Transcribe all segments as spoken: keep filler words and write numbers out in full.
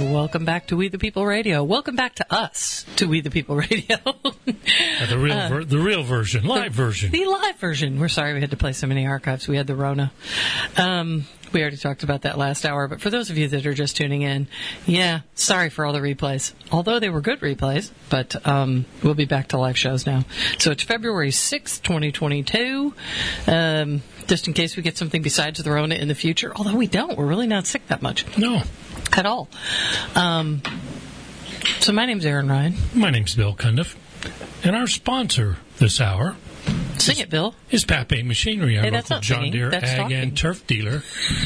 Welcome back to We the People Radio. Welcome back to us to We the People Radio. uh, the real, ver- the real version, live the, version, the live version. We're sorry we had to play so many archives. We had the Rona. Um, we already talked about that last hour, but for those of you that are just tuning in, yeah, sorry for all the replays. Although they were good replays, but um, we'll be back to live shows now. So it's February sixth, twenty twenty-two. Um, just in case we get something besides the Rona in the future. Although we don't. We're really not sick that much. No. At all. Um, so my name's Aaron Ryan. My name's Bill Cundiff. And our sponsor this hour... Sing it, Bill. ...is Pape Machinery, our hey, local John singing. Deere that's ag talking. and turf dealer.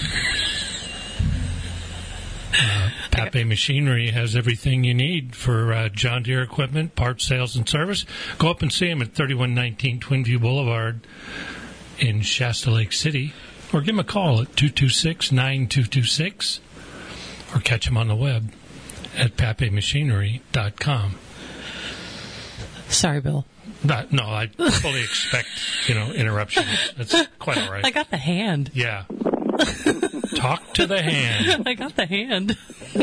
uh, Pape Machinery has everything you need for uh, John Deere equipment, parts, sales, and service. Go up and see them at thirty-one nineteen Twin View Boulevard in Shasta Lake City. Or give them a call at two two six, nine two two six. Or catch them on the web at pape machinery dot com. Sorry, Bill. Not, no, I fully expect, you know, interruptions. That's quite all right. I got the hand. Yeah. Talk to the hand. I got the hand.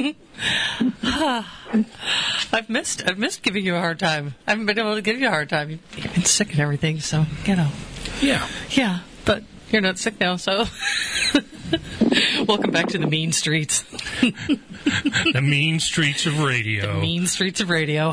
I've missed I've missed giving you a hard time. I haven't been able to give you a hard time. You've been sick and everything, so, you know. Yeah. Yeah, but you're not sick now, so... Welcome back to the mean streets. The mean streets of radio. The mean streets of radio.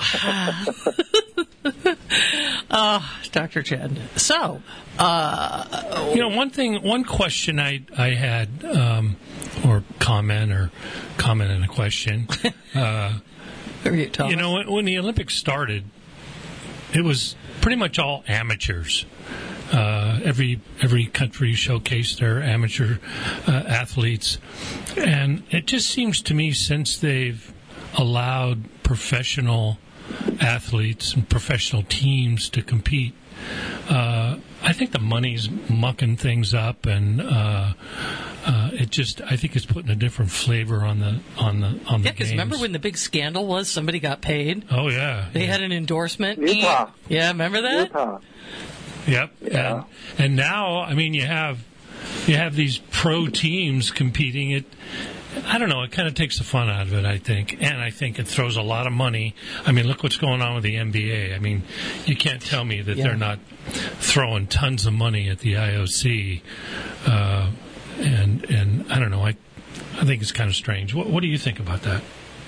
uh, Doctor Chen. So, uh, you know, one thing, one question I I had, um, or comment, or comment and a question. Uh, you, you know, when, when the Olympics started, it was pretty much all amateurs. Uh, every every country showcased their amateur uh, athletes, and it just seems to me, since they've allowed professional athletes and professional teams to compete, uh, I think the money's mucking things up, and uh, uh, it just I think it's putting a different flavor on the on the on the yeah, because games. remember when the big scandal was somebody got paid? Oh yeah, they yeah. had an endorsement. Utah. Yeah, remember that? Utah. Yep. Yeah. And, and now, I mean, you have you have these pro teams competing. It, I don't know. It kind of takes the fun out of it, I think, and I think it throws a lot of money. I mean, look what's going on with the N B A. I mean, you can't tell me that yeah. they're not throwing tons of money at the I O C. Uh, and and I don't know. I I think it's kind of strange. What, what do you think about that?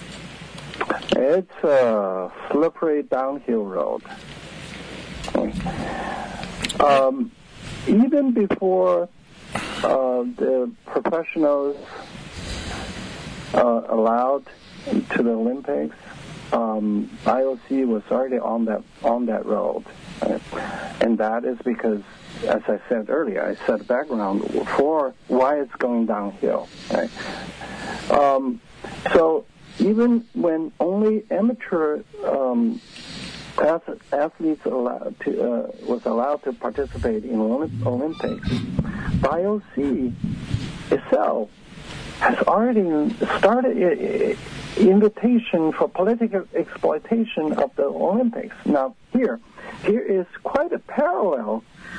It's a slippery downhill road. Um, even before uh, the professionals uh, allowed to the Olympics, um, I O C was already on that on that road, right? And that is because, as I said earlier, I set background for why it's going downhill. Right? Um, so even when only amateur um, athletes allowed to, uh, was allowed to participate in Olympics, I O C itself has already started an invitation for political exploitation of the Olympics. Now, here, here is quite a parallel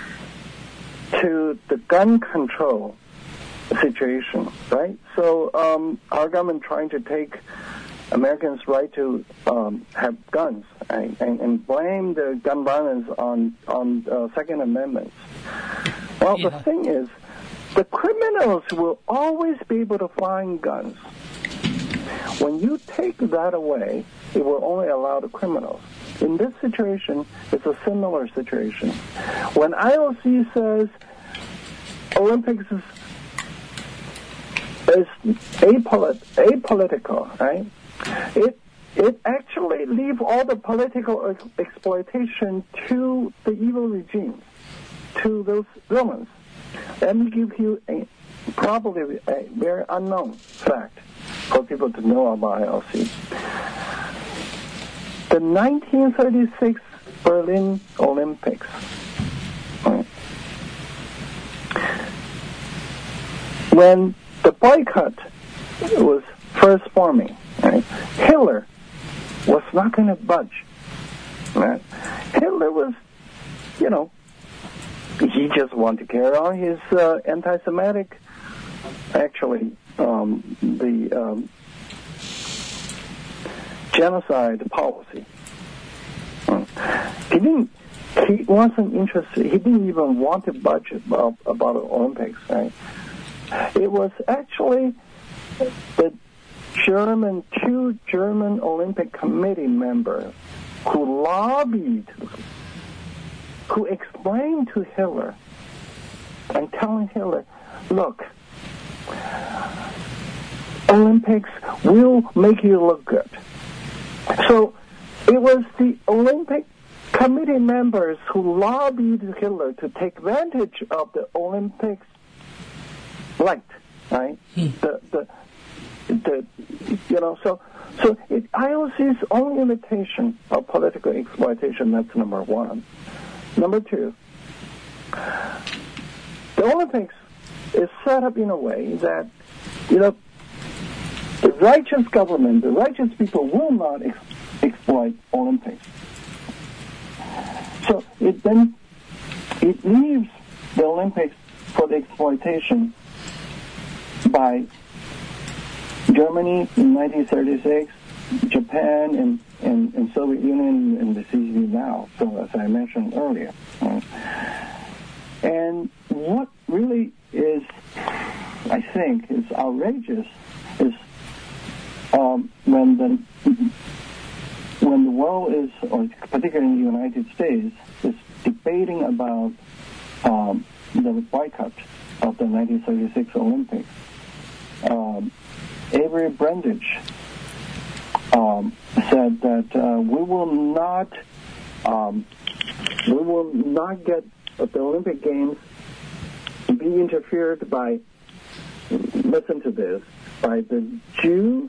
to the gun control situation, right? So um, our government trying to take Americans' right to um, have guns, right? and, and blame the gun violence on on uh, Second Amendment. Well, yeah. The thing is, the criminals will always be able to find guns. When you take that away, it will only allow the criminals. In this situation, it's a similar situation. When I O C says Olympics is, is apolit- apolitical, right? It it actually leaves all the political ex- exploitation to the evil regimes, to those villains. Let me give you a probably a very unknown fact for people to know about I O C. The nineteen thirty-six Berlin Olympics. Right? When the boycott was first forming, right, Hitler was not going to budge. Right? Hitler was, you know, he just wanted to carry on his uh, anti-Semitic, actually, um, the um, genocide policy. He didn't. He wasn't interested. He didn't even want to budget about, about the Olympics. Right? It was actually the German two German Olympic Committee members who lobbied, who explained to Hitler and telling Hitler, look, Olympics will make you look good. So it was the Olympic Committee members who lobbied Hitler to take advantage of the Olympics light, right? Hmm. The, the, the, you know, so, so it, I O C's own imitation of political exploitation, that's number one. Number two, the Olympics is set up in a way that, you know, the righteous government, the righteous people will not ex- exploit Olympics. So it then, it leaves the Olympics for the exploitation by Germany in nineteen thirty-six, Japan and, and, and Soviet Union in the C C P now, so as I mentioned earlier. Right? And what really is, I think, is outrageous is um, when the when the world is, or particularly in the United States, is debating about um, the boycott of the nineteen thirty-six Olympics. Um, Avery Brundage um, said that uh, we will not um, we will not get the Olympic Games to be interfered by, listen to this, by the Jew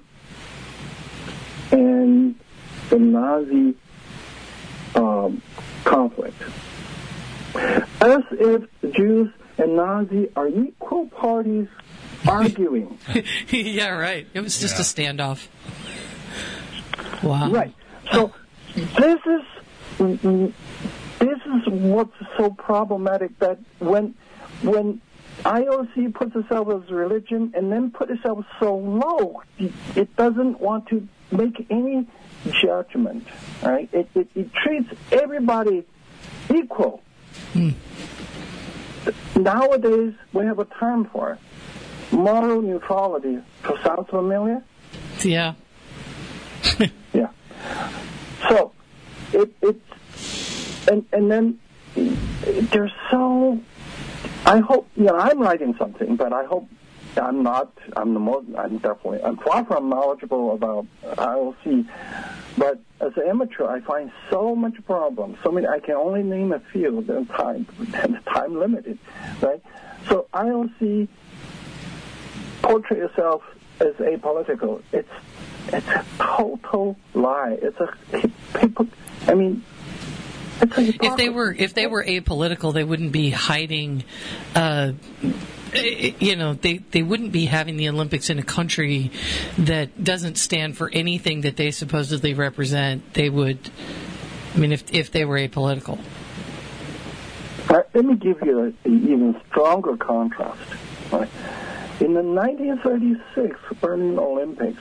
and the Nazi um, conflict. As if Jews and Nazi are equal parties arguing. Yeah, right. It was just yeah. a standoff. Wow. Right. So this is this is what's so problematic, that when when I O C puts itself as a religion and then put itself so low, it doesn't want to make any judgment. Right? It it, it treats everybody equal. Hmm. Nowadays we have a term for it. Moral neutrality. Sounds familiar? Yeah. Yeah. So, it it and and then they're so. I hope you know I'm writing something, but I hope I'm not. I'm the most. I'm definitely. I'm far from knowledgeable about I O C, but as an amateur, I find so much problems. So many. I can only name a few. The time, and time limited, right? So I O C portray itself as apolitical. It's it's a total lie. It's a people. I mean, it's a hypocrisy. If they were if they were apolitical, they wouldn't be hiding. Uh, you know, they they wouldn't be having the Olympics in a country that doesn't stand for anything that they supposedly represent. They would. I mean, if if they were apolitical. Uh, let me give you an even stronger contrast. Right? In the nineteen thirty-six Berlin Olympics,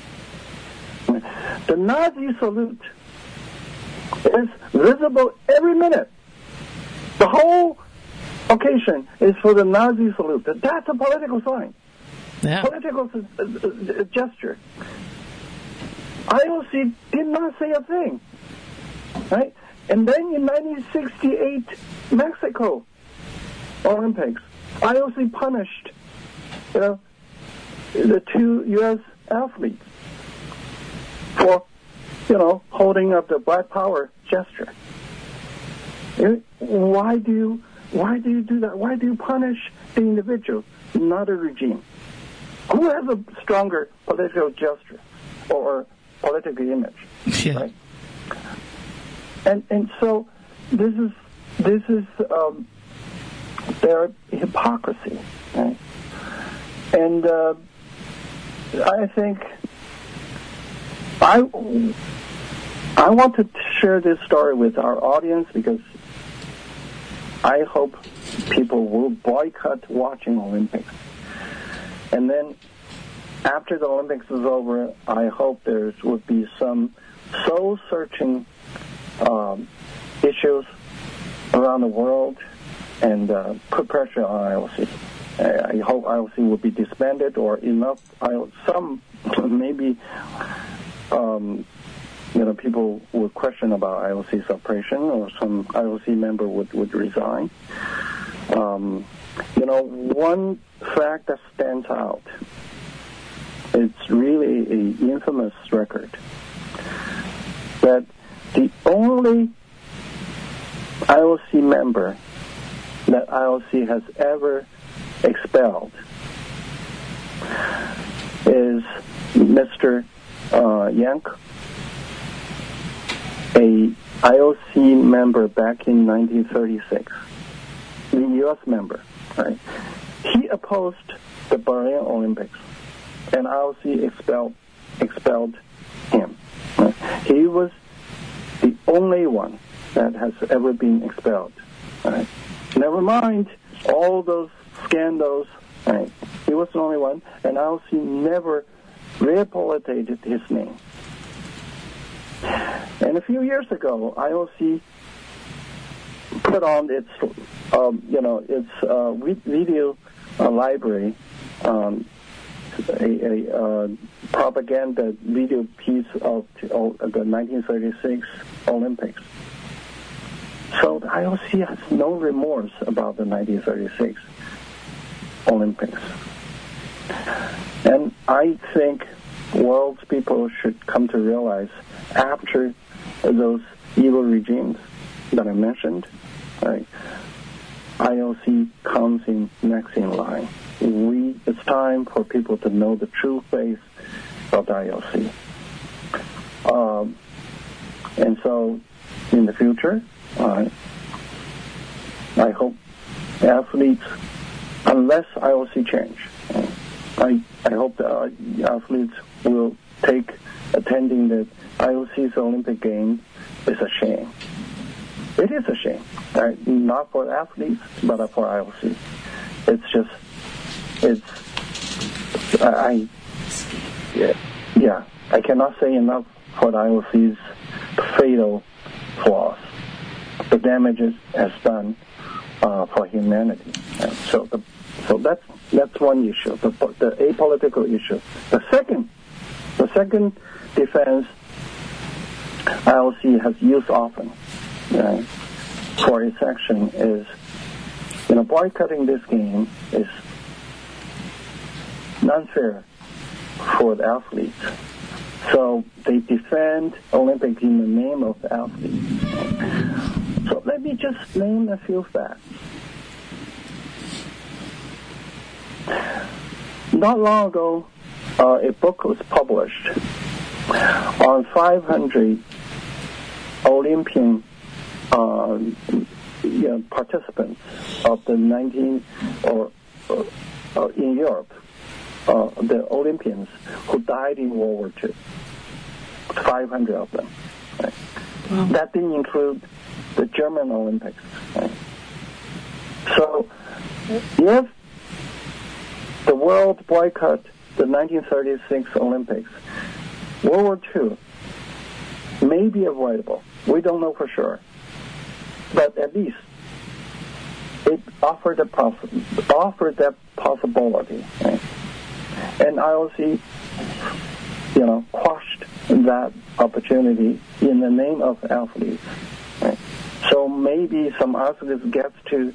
the Nazi salute is visible every minute. The whole occasion is for the Nazi salute. That's a political sign. Yeah. Political uh, uh, gesture. I O C did not say a thing. Right? And then in nineteen sixty-eight Mexico Olympics, I O C punished You know, the two U S athletes for, you know, holding up the Black Power gesture. Why do you, why do you do that? Why do you punish the individual, not a regime? Who has a stronger political gesture or political image? Yeah. Right? And and so this is this is um, their hypocrisy, right? And uh, I think I, I want to share this story with our audience because I hope people will boycott watching Olympics. And then after the Olympics is over, I hope there would be some soul-searching um, issues around the world and uh, put pressure on I O C. I hope I O C will be disbanded or enough. Some maybe um, you know people would question about I O C's operation, or some I O C member would would resign. Um, you know, one fact that stands out. It's really an infamous record that the only I O C member that I O C has ever expelled is Mister Uh, Yank, a I O C member back in nineteen thirty-six, the U S member, right? He opposed the Berlin Olympics, and I O C expelled expelled him. Right? He was the only one that has ever been expelled. Right? Never mind all those scandals. Right? He was the only one, and I O C never rehabilitated his name. And a few years ago, I O C put on its, um, you know, its uh, video uh, library, um, a, a uh, propaganda video piece of the nineteen thirty-six Olympics. So the I O C has no remorse about the nineteen thirty-six Olympics. And I think world's people should come to realize after those evil regimes that I mentioned, right, I O C comes in next in line. We, it's time for people to know the true face of the I O C. Um, and so in the future, uh, I hope athletes, unless I O C change, uh, I, I hope the uh, athletes will take attending the I O C's Olympic Games is a shame. It is a shame, right? Not for athletes, but for I O C. It's just, it's, I, yeah, yeah, I cannot say enough for the I O C's fatal flaws, the damages has done uh, for humanity. Right? So, the, so that's that's one issue, the, the apolitical issue. The second, the second defense I O C has used often, right, for its action is, you know, boycotting this game is unfair for the athletes. So they defend Olympics in the name of the athletes. So let me just name a few facts. Not long ago, uh, a book was published on five hundred Olympian uh, you know, participants of the nineteen or uh, uh, in Europe, uh, the Olympians who died in World War Two. five hundred of them. Right? Wow. That didn't include the German Olympics. Right? So, if the world boycott the nineteen thirty-six Olympics, World War Two may be avoidable. We don't know for sure. But at least it offered, a poss- offered that possibility. Right? And I O C, you know, quashed that opportunity in the name of athletes. Right? So maybe some athletes get to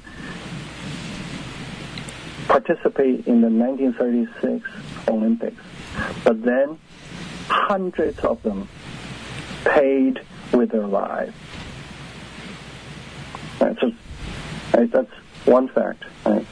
participate in the nineteen thirty-six Olympics. But then hundreds of them paid with their lives. Right, so, right, that's one fact. Right.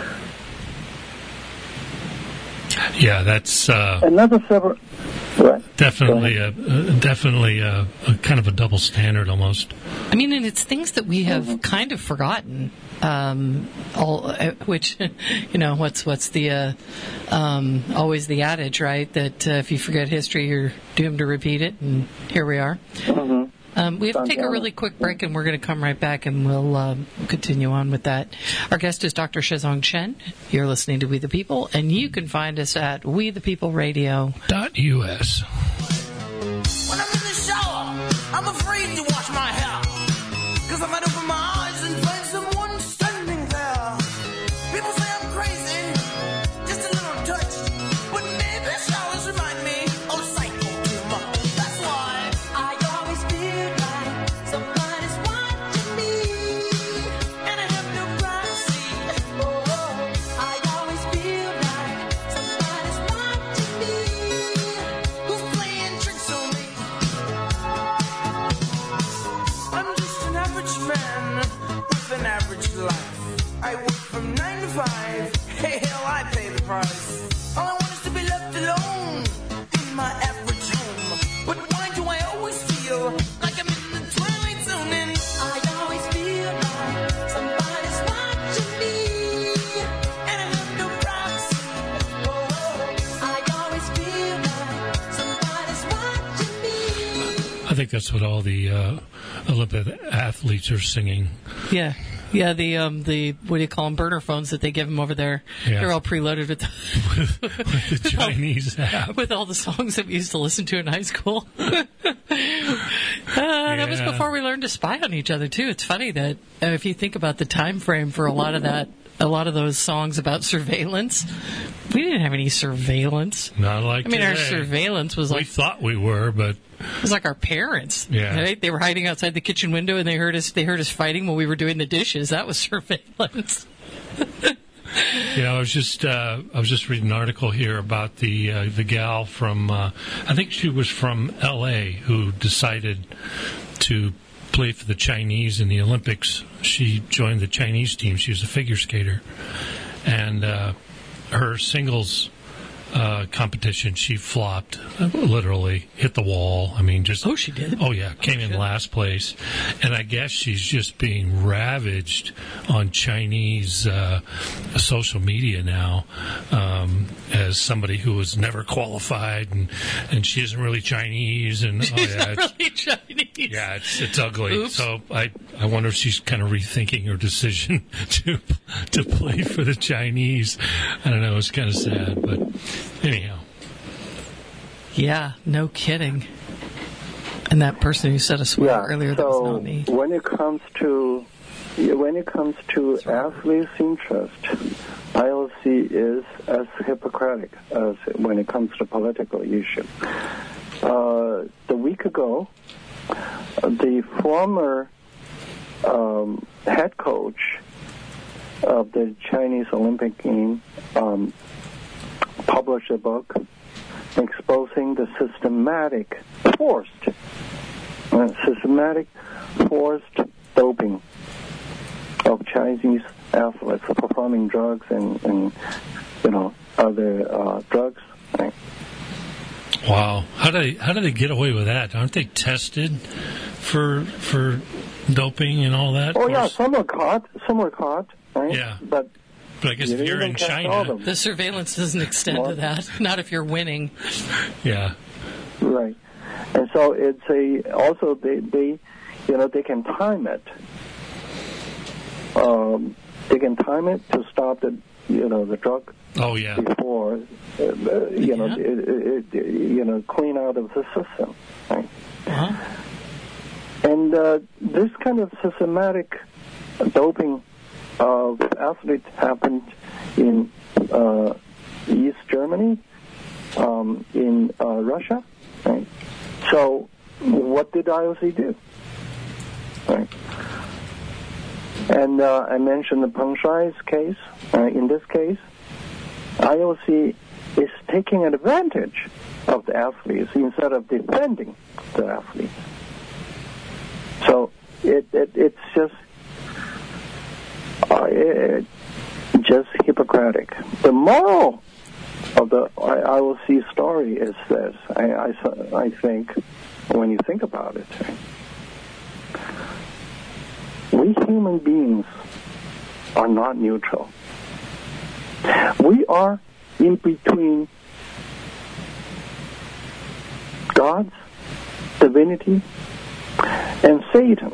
Yeah, that's uh, another several. Right. Definitely, a, a, definitely a, a kind of a double standard almost. I mean, and it's things that we have mm-hmm. kind of forgotten. Um, all, uh, which, you know, what's what's the uh, um, always the adage, right? That uh, if you forget history, you're doomed to repeat it. And here we are. Mm-hmm. Um, we have to take a really quick break, and we're going to come right back, and we'll um, continue on with that. Our guest is Doctor Shizong Chen. You're listening to We the People, and you can find us at we the people radio dot U S. When I'm in the shower, I'm afraid to wash my hair, because I might open my eyes and find someone standing there. People say I'm crazy, just a little touch, but maybe showers remind me of psycho-humor. That's why I always feel like somebody's watching me, and I have no privacy. Oh, I always feel like somebody's watching me, who's playing tricks on me. I'm just an average man with an average life. I work from nine to five. Hey, hell, I pay the price. All I want is to be left alone in my average home. But why do I always feel like I'm in the twilight zone? And I always feel like somebody's watching me, and I have no privacy. Oh, I always feel like somebody's watching me. I think that's what all the uh, Olympic athletes are singing. Yeah. Yeah, the um, the what do you call them, burner phones that they give them over there. Yeah. They're all preloaded with the, with the Chinese app. with all the songs that we used to listen to in high school. uh, That was Yeah. before we learned to spy on each other too. It's funny that uh, if you think about the time frame for a lot of that, a lot of those songs about surveillance, we didn't have any surveillance. Not like I mean, today. our surveillance was We like thought we were, but it was like our parents. Yeah. Right? They were hiding outside the kitchen window and they heard us they heard us fighting while we were doing the dishes. That was surveillance. you know, I was just uh, I was just reading an article here about the uh, the gal from uh, I think she was from L A who decided to play for the Chinese in the Olympics. She joined the Chinese team. She was a figure skater, and uh, her singles uh, competition, she flopped, literally hit the wall. I mean, just Oh, she did? Oh yeah, came in last place, and I guess she's just being ravaged on Chinese uh, social media now um, as somebody who was never qualified, and and she isn't really Chinese, and oh She's yeah, not it's, really Chinese. yeah, it's it's ugly. Oops. So I I wonder if she's kind of rethinking her decision to to play for the Chinese. I don't know. It's kind of sad, but anyhow. Yeah, no kidding. And that person who said a swear Yeah. earlier, that was So not me. when it comes to when it comes to athletes' interest, I O C is as Hippocratic as when it comes to political issue. Uh, the week ago, the former um, head coach of the Chinese Olympic team um, published a book exposing the systematic, forced, uh, systematic, forced doping of Chinese athletes performing drugs and, and you know, other uh, drugs. Right? Wow, how do they how do they get away with that? Aren't they tested for for doping and all that? Oh Of yeah, course- some were caught, some were caught, right? Yeah. But But I guess you if didn't you're even in catch all China, of them. The surveillance doesn't extend to Well- that. Not if you're winning. yeah, Right. And so it's a, also they, they you know, they can time it. Um, they can time it to stop the, you know, the drug oh yeah, before, uh, you know, Yeah. it, it, it, you know, clean out of the system. Right? Uh-huh. And uh, this kind of systematic doping of athletes happened in uh, East Germany, um, in uh, Russia. Right? So what did I O C do? Right? And uh, I mentioned the Peng Shuai's case. Uh, in this case, I O C is taking advantage of the athletes instead of defending the athletes. So it, it it's just uh, it, just Hippocratic. The moral of the I O C story is this. I, I, I think when you think about it, we human beings are not neutral. We are in between God's divinity and Satan.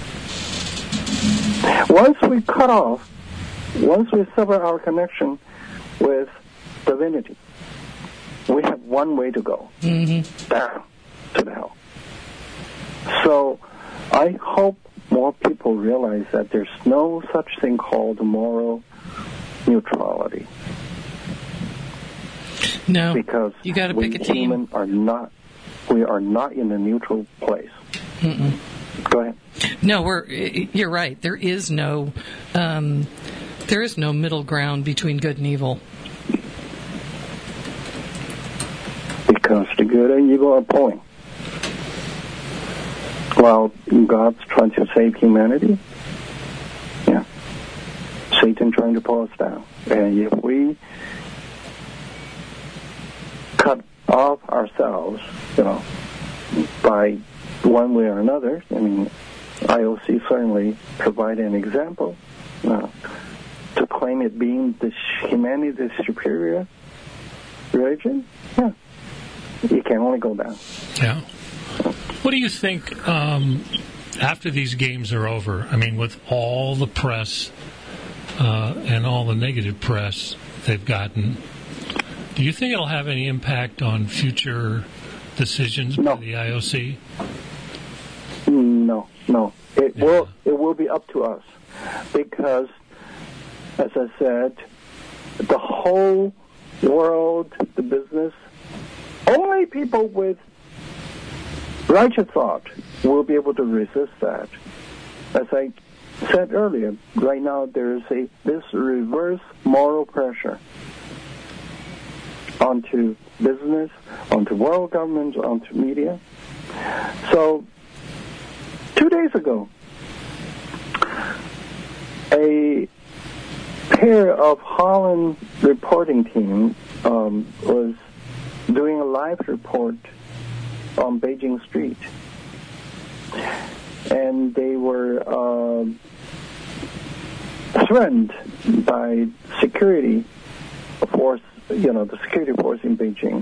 Once we cut off, once we sever our connection with divinity, we have one way to go, Mm-hmm. down to the hell. So I hope more people realize that there's no such thing called moral neutrality. No, Because you got to we pick a team. human are not, we are not in a neutral place. Mm-mm. Go ahead. No, we're. You're right. There is no, um, there is no middle ground between good and evil. Because the good and evil are pulling. While God's trying to save humanity, yeah, Satan trying to pull us down. And if we cut off ourselves, you know, by one way or another, I mean, I O C certainly provide an example. Uh, to claim it being the humanity, the superior religion, yeah, you can only go down. Yeah. What do you think um, after these games are over? I mean, with all the press uh, and all the negative press they've gotten, do you think it'll have any impact on future decisions No. by the I O C? No, no. It Yeah. will. It will be up to us, because, as I said, the whole world, the business, only people with righteous thought will be able to resist that. As I said earlier, right now there is a this reverse moral pressure onto business, onto world governments, onto media. So, two days ago, a pair of Holland reporting team um, was doing a live report on Beijing Street, and they were uh, threatened by security force, you know, the security force in Beijing.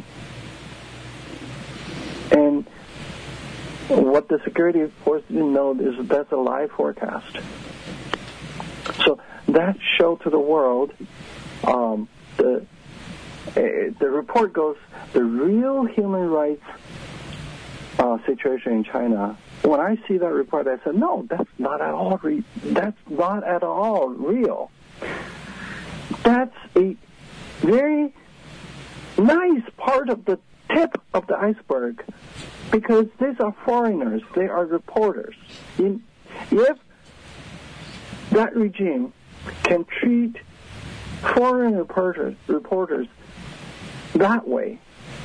And what the security force didn't know is that that's a live forecast. So that showed to the world, um, the uh, the report goes, the real human rights uh, situation in China. When I see that report, I said, no, that's not at all. Re- that's not at all real. That's a very nice part of the tip of the iceberg, because these are foreigners. They are reporters. In, if that regime can treat foreign reporters, reporters that way,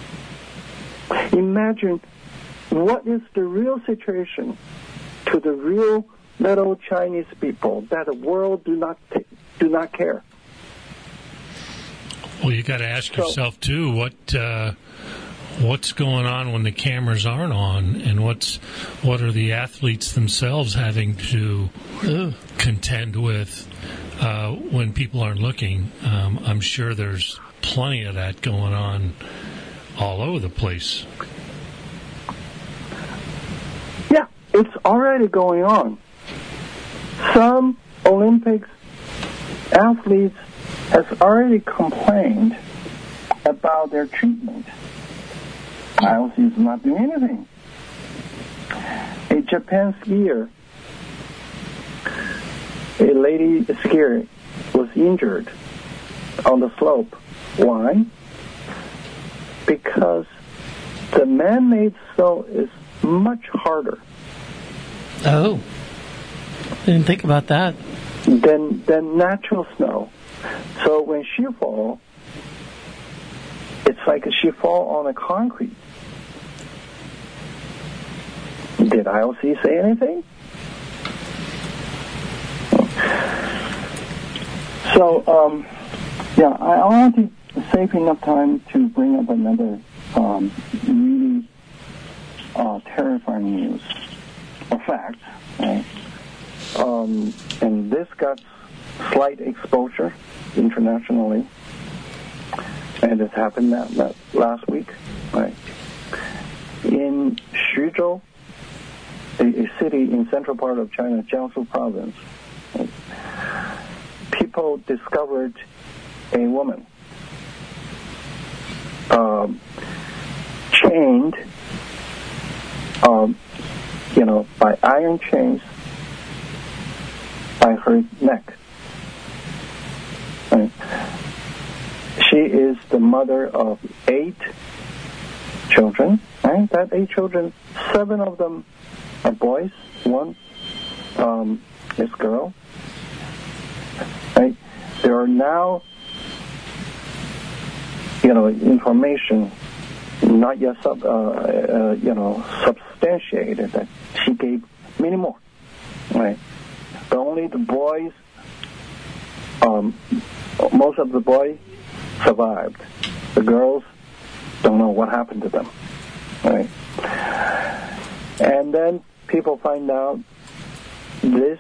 imagine what is the real situation to the real little Chinese people that the world do not t- do not care. Well, you got to ask So- yourself too, what uh, what's going on when the cameras aren't on, and what's what are the athletes themselves having to Ooh. contend with uh, when people aren't looking? Um, I'm sure there's plenty of that going on all over the place. Yeah, it's already going on. Some Olympics athletes has already complained about their treatment. I O C is not doing anything. A Japan skier, a lady skier was injured on the slope. Why? Because the man-made snow is much harder Oh, didn't think about that. than than natural snow. So when she fall, it's like she fall on a concrete. Did I O C say anything? So, um, yeah, I I want to save enough time to bring up another um, really uh, terrifying news, or fact, right? Um, and this got slight exposure internationally, and it happened that, that last week, right? In Xuzhou, a, a city in central part of China, Jiangsu province, people discovered a woman um, chained, um, you know, by iron chains by her neck. Right? She is the mother of eight children. Right? That eight children, seven of them are boys. One um, is girl. Right? There are now, you know, information not yet sub, uh, uh, you know, substantiated that she gave many more. Right? But only the boys, um, most of the boys survived. The girls don't know what happened to them. Right? And then people find out this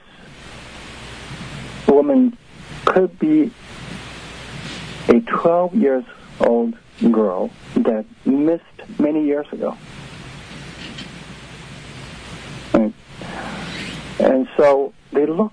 woman could be a twelve years old girl that missed many years ago. Right? And so they look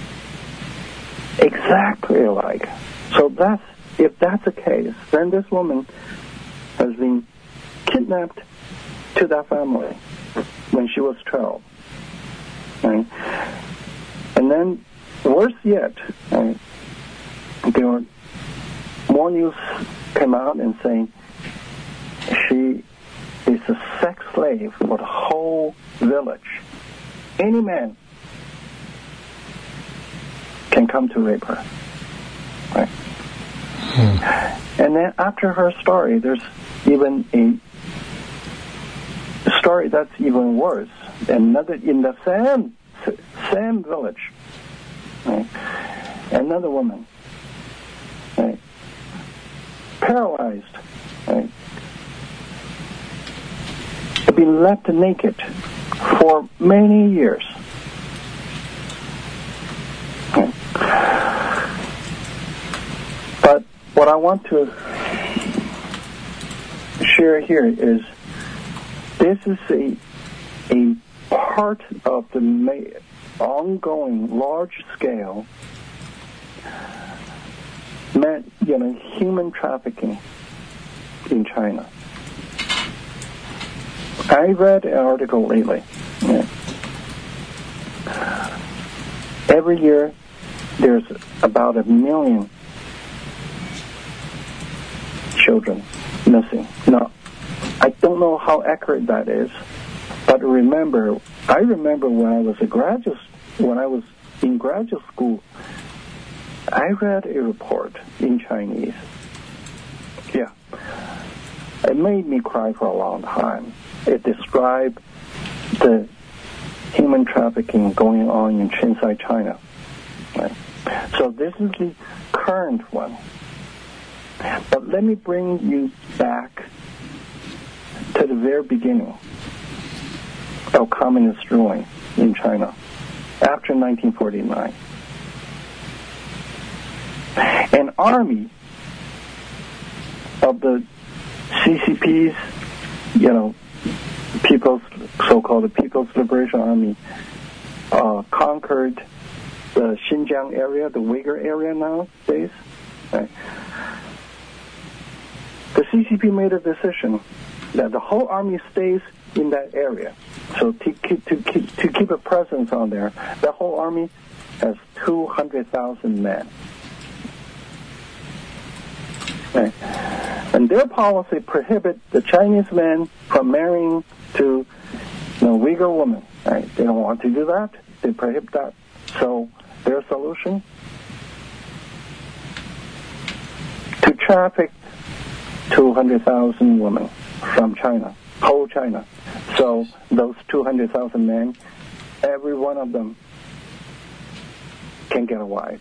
exactly alike. So that's, if that's the case, then this woman has been kidnapped to that family when she was twelve. Right? And then, worse yet, right, there were more news came out and saying she is a sex slave for the whole village. Any man can come to rape her. Right? Hmm. And then after her story, there's even a story that's even worse. Another in the same same village, right? Another woman, right? Paralyzed, right? Been left naked for many years. Okay. But what I want to share here is this is a a part of the ma- ongoing large-scale, man, you know, human trafficking in China. I read an article lately. Yeah. Every year, there's about a million children missing. Now, I don't know how accurate that is, but remember, I remember when I was a graduate, when I was in graduate school, I read a report in Chinese. Yeah. It made me cry for a long time. It described the human trafficking going on in Chinsai, China. Right? So this is the current one. But let me bring you back to the very beginning of communist ruling in China after nineteen forty-nine. An army of the C C P's, you know, People's, so-called the People's Liberation Army, uh, conquered the Xinjiang area, the Uyghur area nowadays. Right? The C C P made a decision that the whole army stays in that area. So to keep, to keep, to keep a presence on there, the whole army has two hundred thousand men. Right. And their policy prohibits the Chinese men from marrying to, you know, Uyghur women. Right? They don't want to do that. They prohibit that. So their solution, to traffic two hundred thousand women from China, whole China. So those two hundred thousand men, every one of them can get a wife.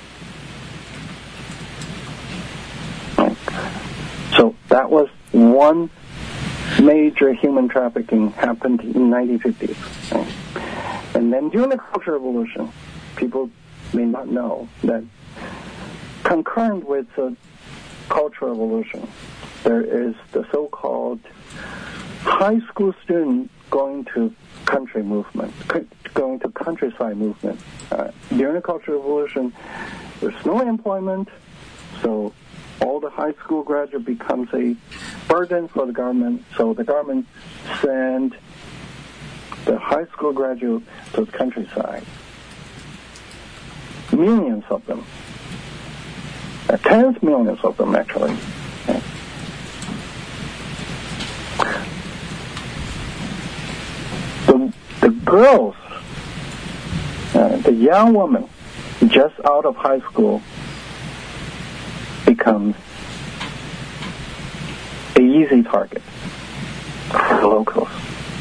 So that was one major human trafficking happened in nineteen fifties. And then during the Cultural Revolution, people may not know that concurrent with the Cultural Revolution, there is the so-called high school student going to country movement, going to countryside movement. Uh, during the Cultural Revolution, there's no employment, so all the high school graduate becomes a burden for the government. So the government send the high school graduate to the countryside. Millions of them. Uh, tens of millions of them, actually. Okay. The, the girls, uh, the young woman just out of high school becomes an easy target for the locals.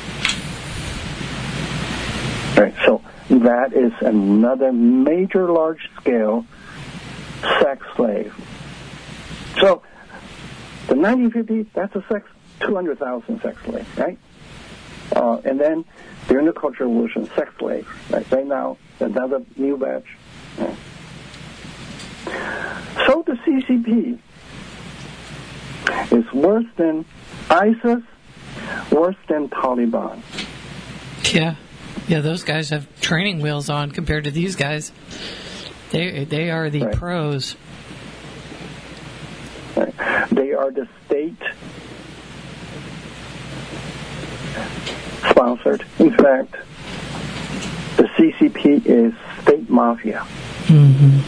Right, so that is another major large-scale sex slave. So the nineteen fifties, that's a sex, two hundred thousand sex slaves, right? Uh, and then during the Cultural Revolution, sex slaves, right? Right now, another new batch. Right? So the C C P is worse than ISIS, worse than Taliban. Yeah. Yeah, those guys have training wheels on compared to these guys. They they are the right. pros. Right. They are the state sponsored. In fact, the C C P is state mafia. Mm-hmm.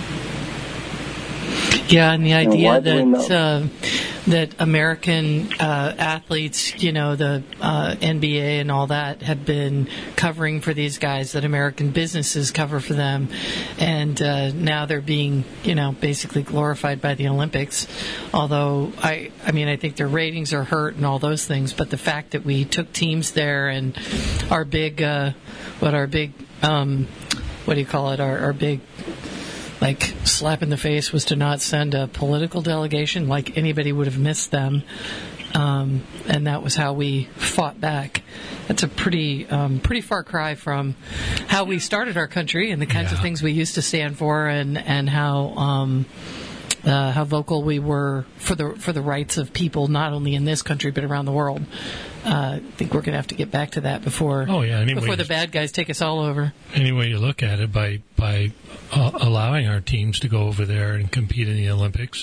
Yeah, and the idea and that uh, that American uh, athletes, you know, the uh, N B A and all that, have been covering for these guys, that American businesses cover for them, and uh, now they're being, you know, basically glorified by the Olympics. Although I, I mean, I think their ratings are hurt and all those things, but the fact that we took teams there and our big, uh, what our big, um, what do you call it, our, our big. Like, slap in the face was to not send a political delegation, like anybody would have missed them. Um, and that was how we fought back. That's a pretty um, pretty far cry from how we started our country and the kinds yeah. of things we used to stand for, and and how um, uh, how vocal we were for the for the rights of people, not only in this country but around the world. Uh, I think we're going to have to get back to that before oh, yeah. anyway, before the bad guys take us all over. Any way you look at it, by by uh, allowing our teams to go over there and compete in the Olympics,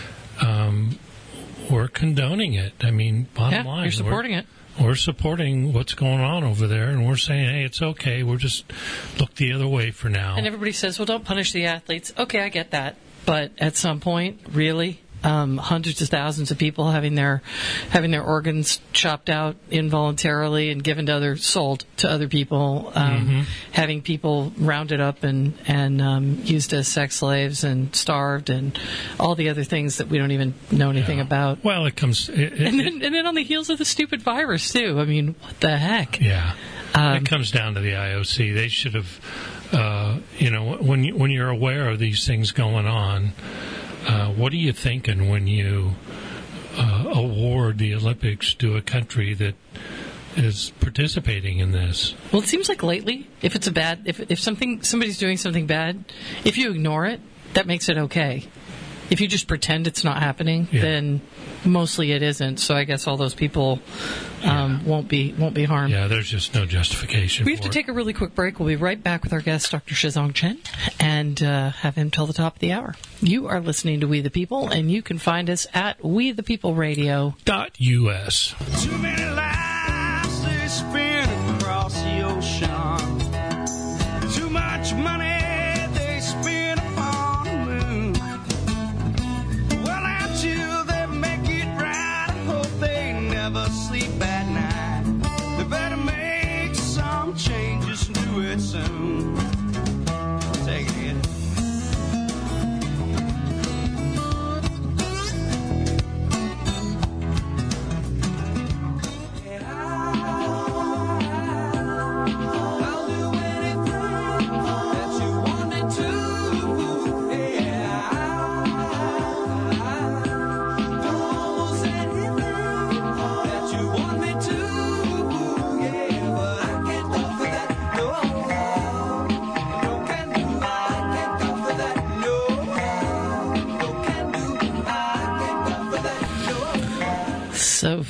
um, we're condoning it. I mean, bottom yeah, line, you're supporting we're, it. We're supporting what's going on over there, and we're saying, hey, it's okay. We're just look the other way for now. And everybody says, well, don't punish the athletes. Okay, I get that. But at some point, really? Um, hundreds of thousands of people having their having their organs chopped out involuntarily and given to other sold to other people, um, mm-hmm. having people rounded up and and um, used as sex slaves and starved and all the other things that we don't even know anything yeah. about. Well, it comes, it, it, and then and then on the heels of the stupid virus too. I mean, what the heck? Yeah, um, it comes down to the I O C. They should have, uh, you know, when you, when you're aware of these things going on. Uh, what are you thinking when you uh, award the Olympics to a country that is participating in this? Well, it seems like lately, if it's a bad, if if something somebody's doing something bad, if you ignore it, that makes it okay. If you just pretend it's not happening, yeah. then mostly it isn't. So I guess all those people um, yeah. won't be won't be harmed. Yeah, there's just no justification. We have for to it. take a really quick break. We'll be right back with our guest, Doctor Shizong Chen, and uh, have him till the top of the hour. You are listening to We the People, and you can find us at we the people radio dot U S. Too many lives they spin across the ocean. Too much money they spend on the moon. Well, until they make it right, I hope they never sleep at night. They better make some changes and do it soon. Take it in.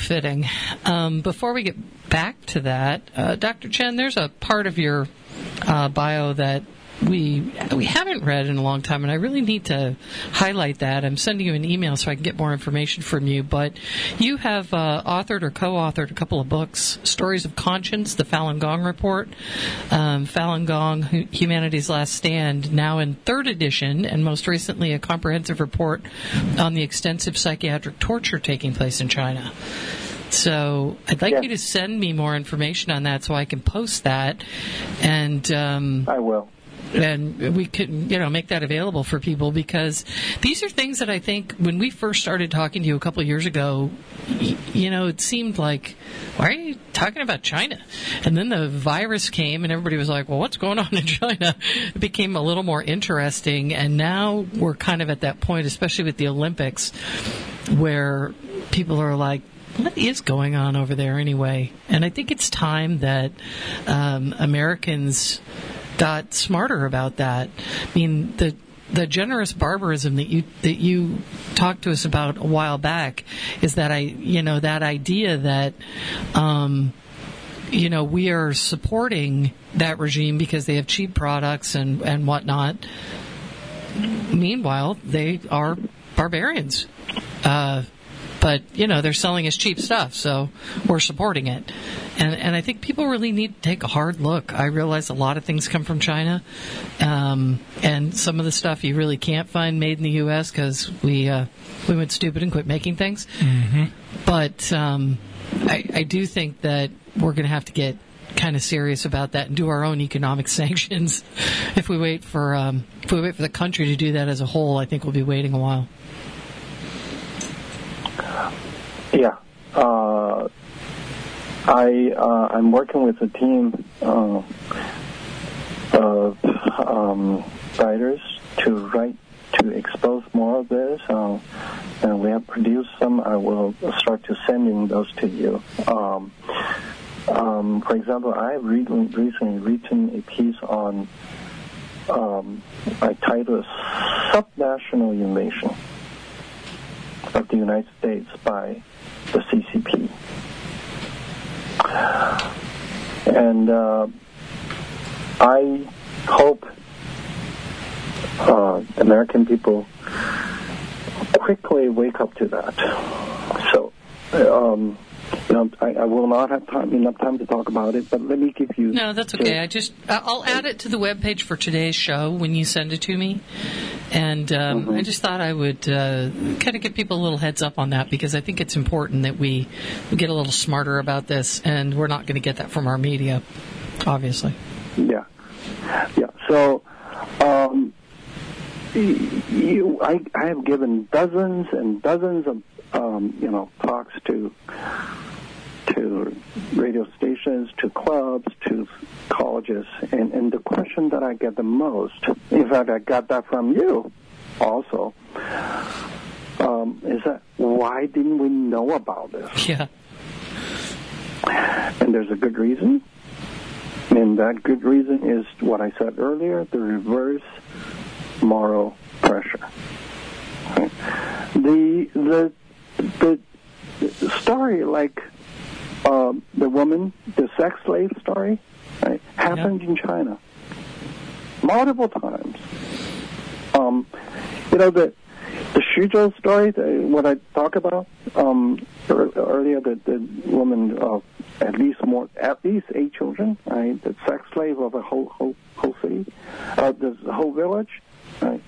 fitting. Um, before we get back to that, uh, Doctor Chen, there's a part of your uh, bio that we we haven't read in a long time, and I really need to highlight that. I'm sending you an email so I can get more information from you, but you have uh, authored or co-authored a couple of books, Stories of Conscience, the Falun Gong Report, um, Falun Gong, Humanity's Last Stand, now in third edition, and most recently a comprehensive report on the extensive psychiatric torture taking place in China. So I'd like yes. you to send me more information on that so I can post that, and um, I will. And we could, you know, make that available for people, because these are things that I think when we first started talking to you a couple of years ago, y- you know, it seemed like, why are you talking about China? And then the virus came and everybody was like, well, what's going on in China? It became a little more interesting. And now we're kind of at that point, especially with the Olympics, where people are like, what is going on over there anyway? And I think it's time that um, Americans got smarter about that. I mean, the the generous barbarism that you that you talked to us about a while back is that I you know that idea that um, you know we are supporting that regime because they have cheap products and and whatnot. Meanwhile, they are barbarians. Uh, But, you know, they're selling us cheap stuff, so we're supporting it. And and I think people really need to take a hard look. I realize a lot of things come from China, um, and some of the stuff you really can't find made in the U S because we, uh, we went stupid and quit making things. Mm-hmm. But um, I, I do think that we're going to have to get kind of serious about that and do our own economic sanctions. If we wait for um, if we wait for the country to do that as a whole, I think we'll be waiting a while. Yeah, uh, I uh, I'm working with a team uh, of um, writers to write to expose more of this, uh, and we have produced some. I will start to sending those to you. Um, um, for example, I have re- recently written a piece on um, I titled "Subnational Invasion of the United States by the C C P." And uh, I hope uh, American people quickly wake up to that. So, um, you know, I, I will not have time enough time to talk about it, but let me give you... No, that's okay. I just, I'll add it to the webpage for today's show when you send it to me. And um, mm-hmm. I just thought I would uh, kind of give people a little heads up on that, because I think it's important that we, we get a little smarter about this, and we're not going to get that from our media, obviously. Yeah. Yeah. So, um, you, I, I have given dozens and dozens of, um, you know, talks to to radio stations, to clubs, to colleges, and, and the question that I get the most, in fact, I got that from you also, um, is that why didn't we know about this? Yeah. And there's a good reason, and that good reason is what I said earlier, the reverse moral pressure. Right? The the the story, like um, the woman, the sex slave story, right, happened yep. in China multiple times. Um, you know, the the Xuzhou story, the, what I talk about um, earlier, the, the woman of at least more, at least eight children, right, the sex slave of a whole whole, whole city, uh, the whole village, right.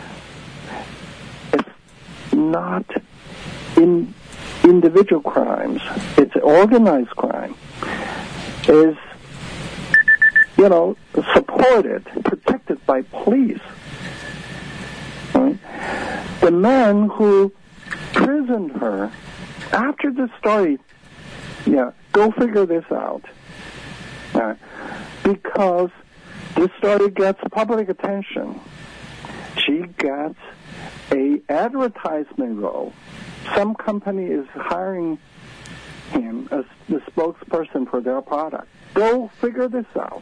It's not in individual crimes. It's organized crime. Is, you know, supported, protected by police. Right? The man who imprisoned her, after the story, yeah, go figure this out. Uh, because this story gets public attention. She gets a advertisement role. Some company is hiring him as the spokesperson for their product. Go figure this out.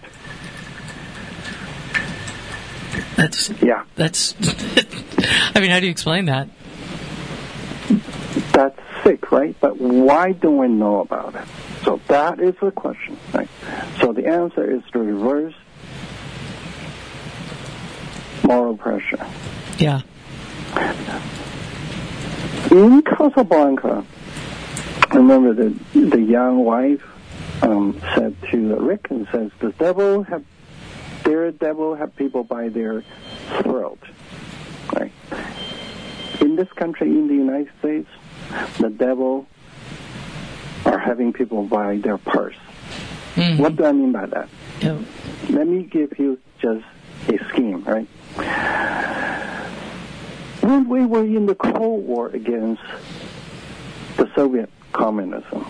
That's yeah. That's. I mean, how do you explain that? That's thick, right? But why don't we know about it? So that is the question, right? So the answer is to reverse moral pressure. Yeah. In Casablanca, I remember the the young wife um, said to Rick and says, "The devil have their devil have people by their throat." Right. In this country, in the United States, the devil are having people by their purse. Mm-hmm. What do I mean by that? Yep. Let me give you just a scheme, right? When we were in the Cold War against the Soviet communism,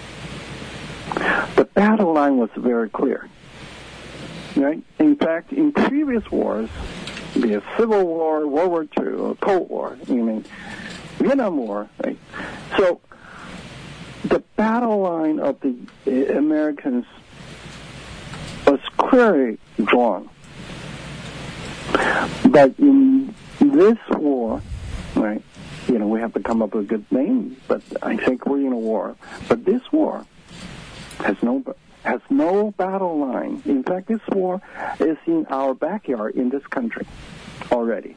the battle line was very clear, right? In fact, in previous wars, be it Civil War, World War Two, or Cold War, you mean Vietnam War, right? So the battle line of the Americans was clearly drawn. But in this war, right, you know, we have to come up with a good name, but I think we're in a war. But this war has no has no battle line. In fact, this war is in our backyard in this country already.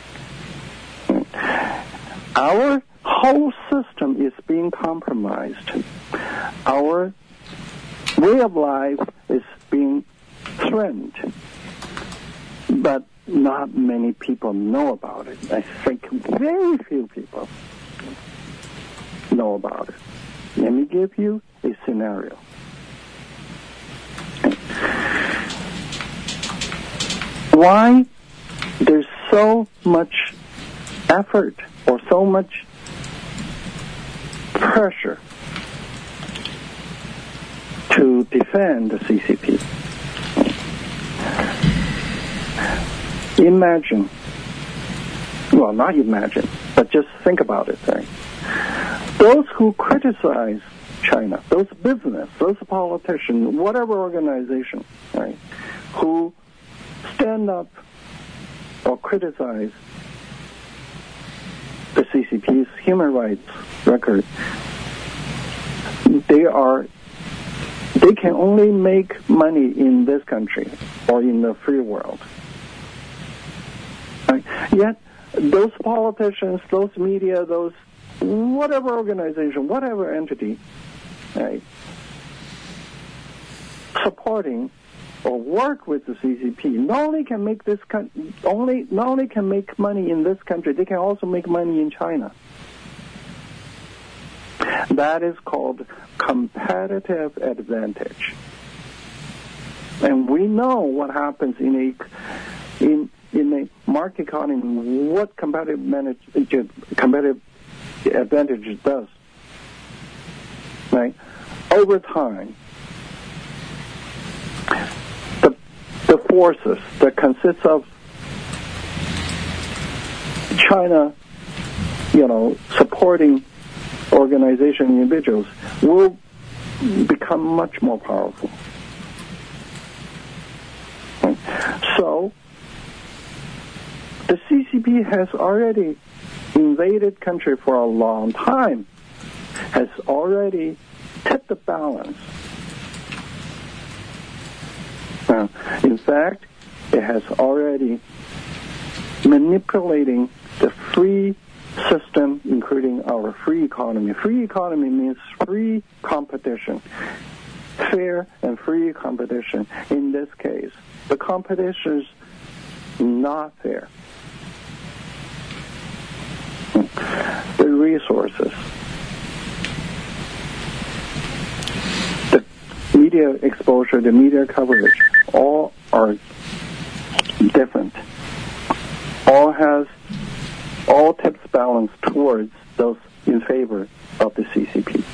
Our whole system is being compromised. Our way of life is being threatened. But not many people know about it. I think very few people know about it. Let me give you a scenario. Why there's so much effort or so much pressure to defend the C C P? Imagine, well, not imagine, but just think about it, right? Those who criticize China, those business, those politicians, whatever organization, right, who stand up or criticize the C C P's human rights record, they are, they can only make money in this country or in the free world. Right? Yet, those politicians, those media, those whatever organization, whatever entity, right, supporting or work with the C C P, not only can make this con- only not only can make money in this country, they can also make money in China. That is called competitive advantage. And we know what happens in a in in a market economy, what competitive manage, competitive advantage does. Right? Over time, the the forces that consists of China, you know, supporting organization individuals will become much more powerful. Right? So, the C C P has already invaded country for a long time, has already tipped the balance. Uh, in fact, it has already manipulating the free system, including our free economy. Free economy means free competition, fair and free competition. In this case, the competition is not fair. The resources, the media exposure, the media coverage, all are different. All has, all tips balance towards those in favor of the C C P.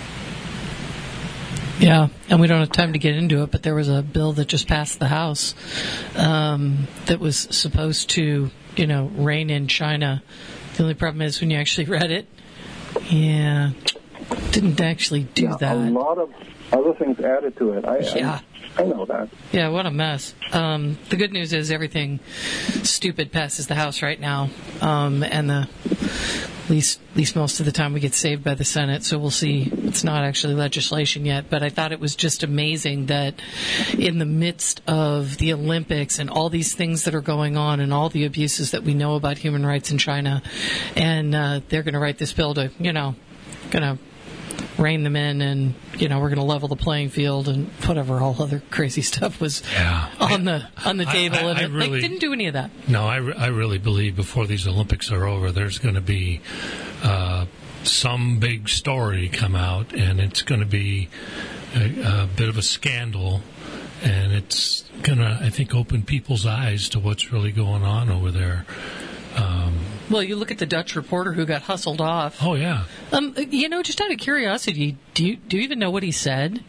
Yeah, and we don't have time to get into it, but there was a bill that just passed the House um, that was supposed to, you know, rein in China. The only problem is when you actually read it, yeah, didn't actually do yeah, that. A lot of other things added to it. I, yeah. I, I know that. Yeah, what a mess. Um, the good news is everything stupid passes the House right now, um, and the At least, at least most of the time we get saved by the Senate, so we'll see. It's not actually legislation yet, but I thought it was just amazing that in the midst of the Olympics and all these things that are going on and all the abuses that we know about human rights in China, and uh, they're going to write this bill to, you know, going to rein them in, and you know we're going to level the playing field and whatever all other crazy stuff was yeah. on the on the table. I, I, and I it really, like, didn't do any of that. No, I, re- I really believe before these Olympics are over, there's going to be uh, some big story come out, and it's going to be a, a bit of a scandal, and it's going to, I think, open people's eyes to what's really going on over there. Um, Well, you look at the Dutch reporter who got hustled off. oh yeah, Um, you know, just out of curiosity, do you do you even know what he said?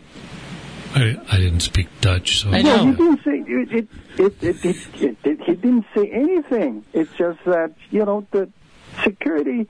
I, I didn't speak Dutch, so I No, know. he didn't say it. It, it, it, it, it, it. He didn't say anything. It's just that you know the security.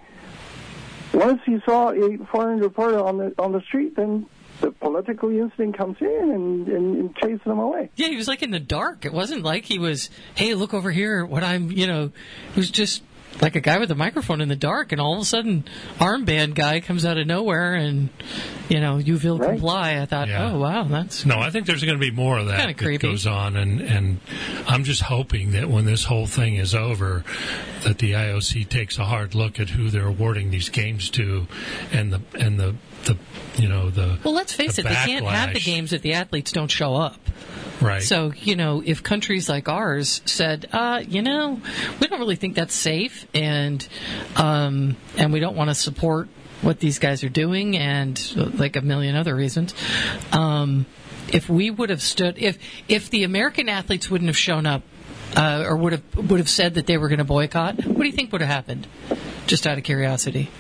Once he saw a foreign reporter on the on the street, then the political instinct comes in and, and, and chases them away. Yeah, he was like in the dark. It wasn't like he was, hey, look over here, what I'm, you know, it was just like a guy with a microphone in the dark, and all of a sudden, armband guy comes out of nowhere, and, you know, you will Right. comply. I thought, Yeah. oh, wow, that's... No, I think there's going to be more of that Kinda that creepy. goes on, and, and I'm just hoping that when this whole thing is over, that the I O C takes a hard look at who they're awarding these games to, and the and the, the you know the Well, let's face the it, they can't have the backlash. games if the athletes don't show up. Right. So, you know, if countries like ours said, uh, you know, we don't really think that's safe, and um, and we don't want to support what these guys are doing, and uh, like a million other reasons, um, if we would have stood, if if the American athletes wouldn't have shown up, uh, or would have would have said that they were going to boycott, what do you think would have happened? Just out of curiosity.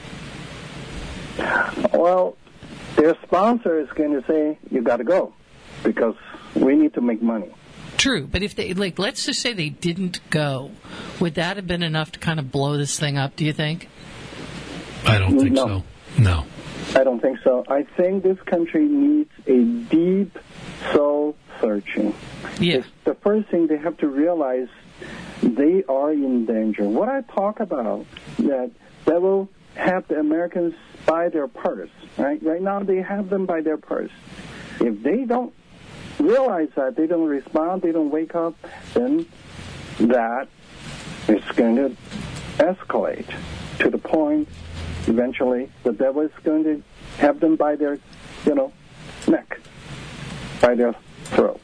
Well, their sponsor is going to say you got to go because we need to make money. True, but if they, like, let's just say they didn't go, would that have been enough to kind of blow this thing up, do you think? I don't think No. so. No. I don't think so. I think this country needs a deep soul searching. Yeah. It's the first thing they have to realize, they are in danger. What I talk about, that they will have the Americans by their purse, right? Right now they have them by their purse. If they don't realize that, they don't respond, they don't wake up, then that is going to escalate to the point eventually the devil is going to have them by their, you know, neck, by their throat.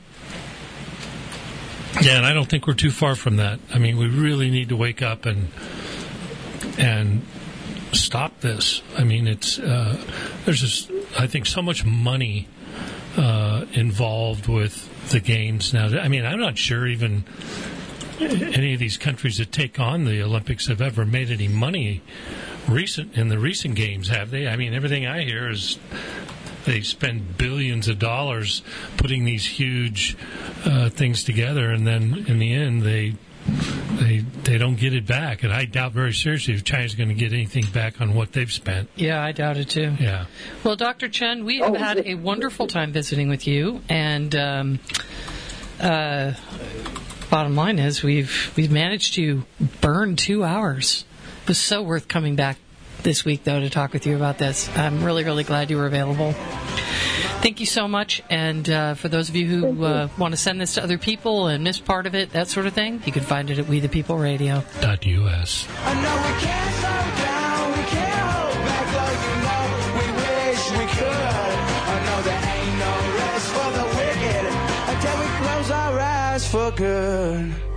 Yeah, and I don't think we're too far from that. I mean, we really need to wake up and and stop this. I mean, it's uh, there's just, I think, so much money uh, involved with the games now. I mean, I'm not sure even any of these countries that take on the Olympics have ever made any money recent in the recent games, have they? I mean, everything I hear is they spend billions of dollars putting these huge uh, things together, and then in the end they they they don't get it back. And I doubt very seriously if China's going to get anything back on what they've spent. Yeah, I doubt it too. Yeah. Well, Doctor Chen, we have Oh, had it- a wonderful time visiting with you, and um, uh, bottom line is we've we've managed to burn two hours. It was so worth coming back this week, though, to talk with you about this. I'm really, really glad you were available. Thank you so much. And uh, for those of you who uh, want to send this to other people and miss part of it, that sort of thing, you can find it at We the People Radio. Dot U S. I know we can't slow down, we can't hold back like you know we wish we could. I know there ain't no rest for the wicked until we close our eyes for good.